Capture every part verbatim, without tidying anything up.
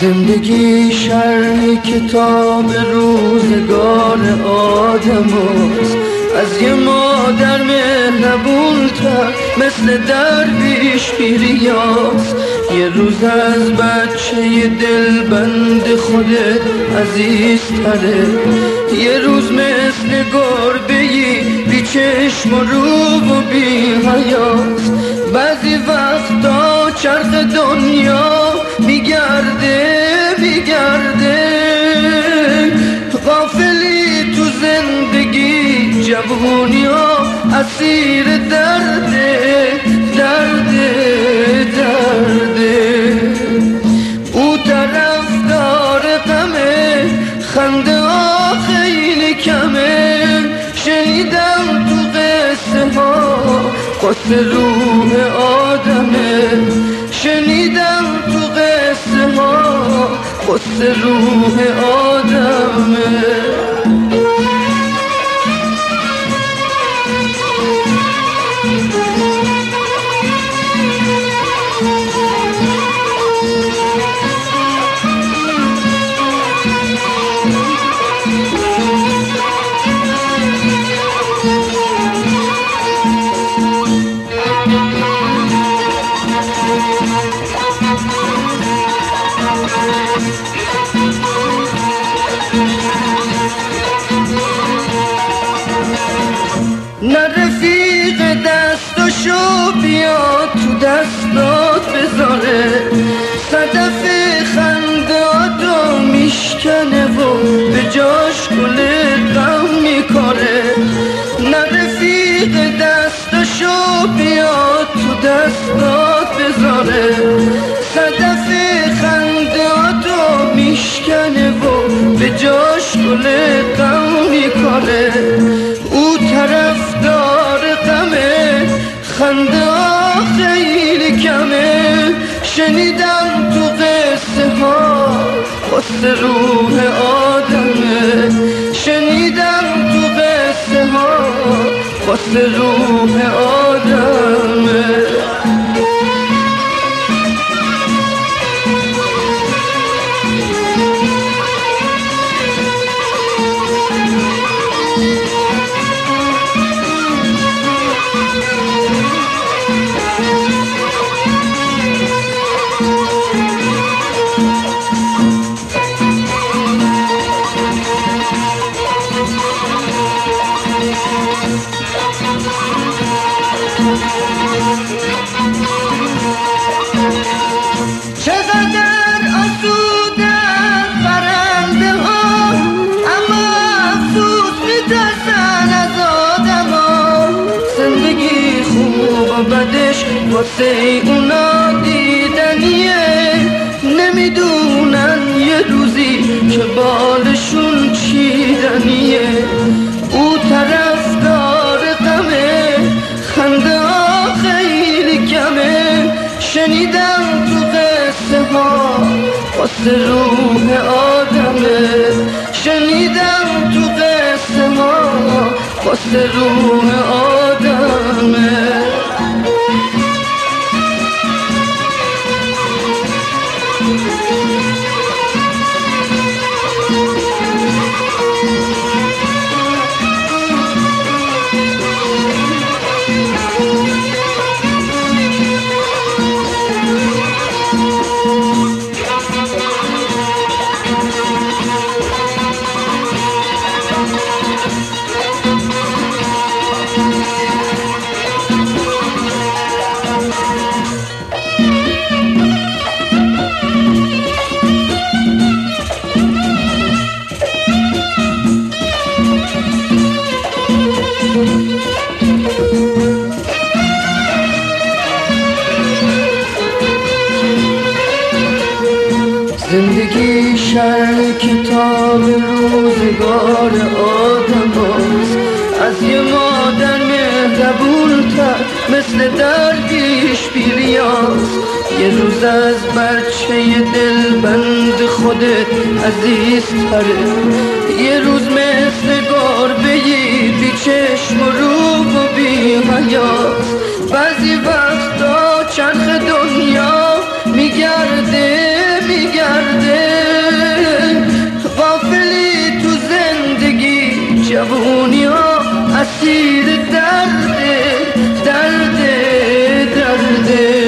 زندگی شرح کتاب روزگار آدم هست، از یه مادر مهربون‌تر مثل درویش پیریاست. یه روز از بچه دل بند خودت عزیزتره، یه روز مثل گربه‌ای بی چشم و رو و بی حیاست. بعضی وقتا چرخ دنیا میگرده میگرده، غافلی تو زندگی جوونی ها اسیر درده درده درده. او طرف داره غمه، خنده ها خیلی کمه. شنیدم تو قصه ها قصه روح آدمه، شنیدم تو قصه ها قصه روح آدمه. نه رفیق دستاشو بیاد تو دستات بذاره، صدف خندهاتو میشکنه و به جاش گل غم میکاره. نه رفیق دستاشو بیاد تو دستات بذاره، صدف خندهاتو میشکنه و به جاش گل غم میکاره. او طرف دار غمه، خنده ها خیلی کمه. شنیدم تو قصه ها قصه روح آدمه، شنیدم تو قصه ها قصه روح آدمه. چقدر آسودن پرنده ها، اما افسوس میترسن از آدم ها. زندگی خوب و بدش واسه اونا دیدنیه، نمیدونن یه روزی که بالشون چیدنیه. او طرف دار غمه، خنده ها خیلی کمه. شنیدم تو قصه ها قصه روح آدمه، شنیدم تو قصه ها قصه روح آدمه. زندگی شرح کتاب روزگار آدم هست، از یه مادر مهربون‌تر مثل درویش پیریاست. یه روز از بچه دل بند خودت عزیزتره، یه روز مثل گربه‌ای بی چشم و رو و بی حیاست. بعضی وقتا چرخ دنیا میگرده میگرده، اسیر درد درد درد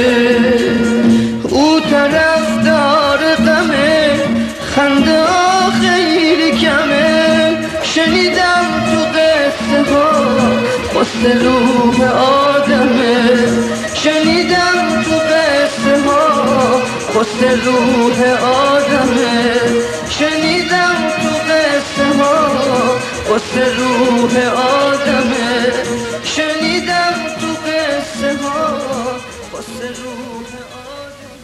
او طرفدار غمه خنده ها خیلی کمه شنیدم تو قصه ها واسه روح آدمه شنیدم تو قصه ها واسه روح آدمه شنیدم تو قصه ها واسه روح آدمه شنیدم